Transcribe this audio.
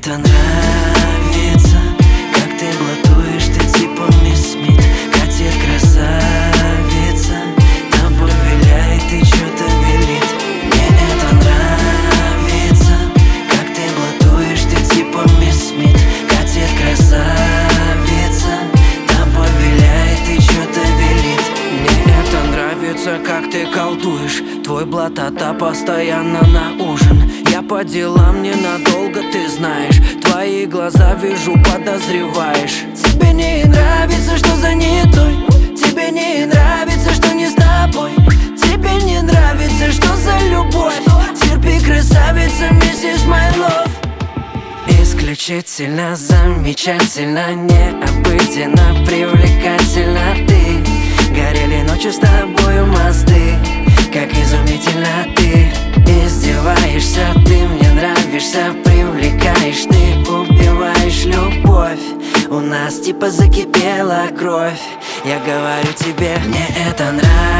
это нравится, как ты блатуешь, ты типа мисс Смит. Катит красавица, тобой виляет и чё-то велит. Мне это нравится, как ты блатуешь, ты типа мисс Смит. Катит красавица, тобой виляет и чё-то велит. Мне это нравится, как ты колдуешь, твой блатата постоянно на ужин. Я по делам ненадолго, ты знаешь, твои глаза вижу, подозреваешь. Тебе не нравится, что занятой, тебе не нравится, что не с тобой, тебе не нравится, что за любовь. Терпи, красавица, миссис My Love. Исключительно, замечательно, необычно, привлекательно ты. Горели ночью с тобою мосты, как изумительно ты. Издеваешься, ты мне нравишься, привлекаешь, ты убиваешь любовь. У нас типа закипела кровь. Я говорю тебе, мне это нравится.